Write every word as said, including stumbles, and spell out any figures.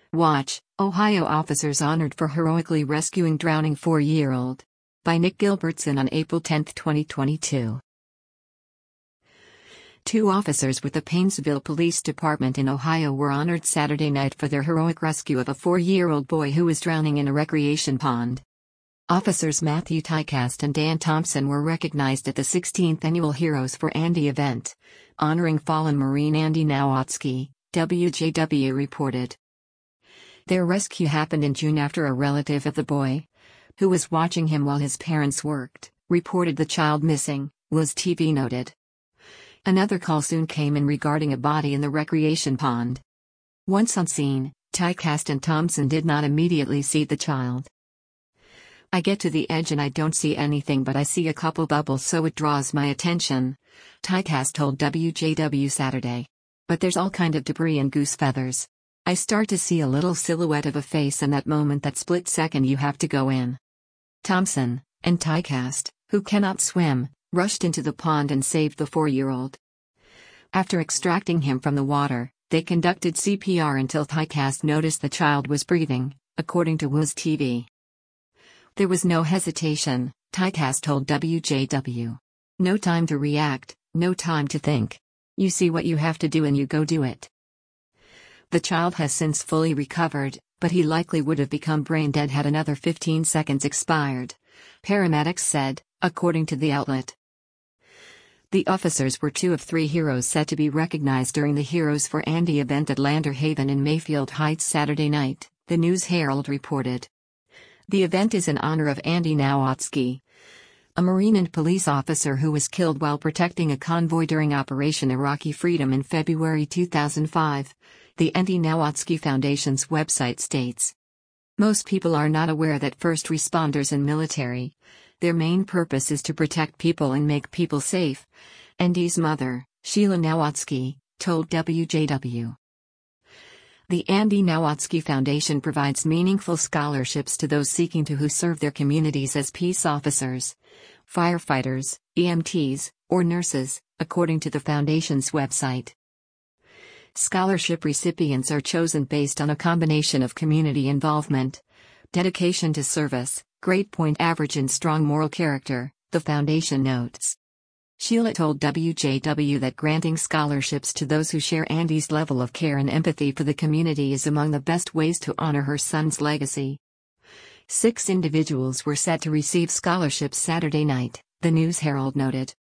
Watch, Ohio officers honored for heroically rescuing drowning four-year-old. By Nick Gilbertson on April tenth, twenty twenty-two. Two officers with the Painesville Police Department in Ohio were honored Saturday night for their heroic rescue of a four-year-old boy who was drowning in a recreation pond. Officers Matthew Tykast and Dan Thompson were recognized at the sixteenth Annual Heroes for Andy event, honoring fallen Marine Andy Nowatzki, W J W reported. Their rescue happened in June after a relative of the boy, who was watching him while his parents worked, reported the child missing, W S T V noted. Another call soon came in regarding a body in the recreation pond. Once on scene, Tykast and Thompson did not immediately see the child. I get to the edge and I don't see anything, but I see a couple bubbles, so it draws my attention, Tykast told W J W Saturday. But there's all kind of debris and goose feathers. I start to see a little silhouette of a face, and that moment, that split second, you have to go in. Thompson, and Tykast, who cannot swim, rushed into the pond and saved the four-year-old. After extracting him from the water, they conducted C P R until Tykast noticed the child was breathing, according to W S T V. There was no hesitation, Tykast told W J W. No time to react, no time to think. You see what you have to do and you go do it. The child has since fully recovered, but he likely would have become brain dead had another fifteen seconds expired, paramedics said, according to the outlet. The officers were two of three heroes set to be recognized during the Heroes for Andy event at Lander Haven in Mayfield Heights Saturday night, the News Herald reported. The event is in honor of Andy Nowatzki, a Marine and police officer who was killed while protecting a convoy during Operation Iraqi Freedom in February two thousand five, the Andy Nowatzki Foundation's website states. Most people are not aware that first responders and military, their main purpose is to protect people and make people safe, Andy's mother, Sheila Nowatzki, told W J W. The Andy Nowatzki Foundation provides meaningful scholarships to those seeking to who serve their communities as peace officers, firefighters, E M Ts, or nurses, according to the foundation's website. Scholarship recipients are chosen based on a combination of community involvement, dedication to service, grade point average, and strong moral character, the foundation notes. Sheila told W J W that granting scholarships to those who share Andy's level of care and empathy for the community is among the best ways to honor her son's legacy. Six individuals were set to receive scholarships Saturday night, the News Herald noted.